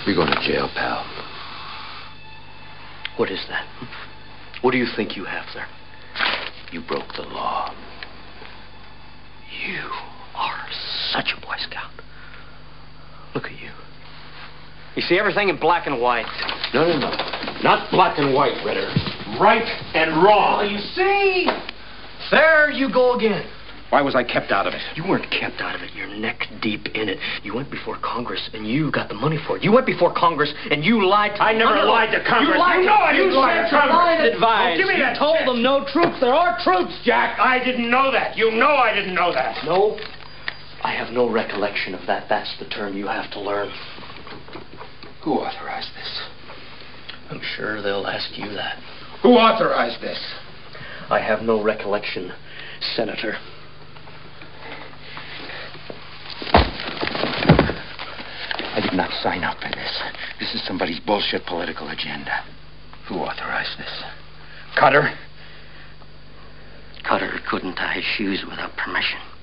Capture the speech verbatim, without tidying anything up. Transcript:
You're going to jail, pal. What is that? What do you think you have there? You broke the law. You are such a Boy Scout. Look at you. You see everything in black and white. No, no, no. Not black and white, Ritter. Right and wrong. Oh, you see? There you go again. Why was I kept out of it? You weren't kept out of it. You're neck deep in it. You went before Congress, and you got the money for it. You went before Congress, and you lied to I never Congress. lied to Congress. You lied You to know I didn't you lie to said Congress. Blind advice. Oh, give me you that told shit. them no troops. There are troops, Jack. I didn't know that. You know I didn't know that. No, I have no recollection of that. That's the term you have to learn. Who authorized this? I'm sure they'll ask you that. Who authorized this? I have no recollection, Senator. I did not sign up for this. This is somebody's bullshit political agenda. Who authorized this? Cutter? Cutter couldn't tie his shoes without permission.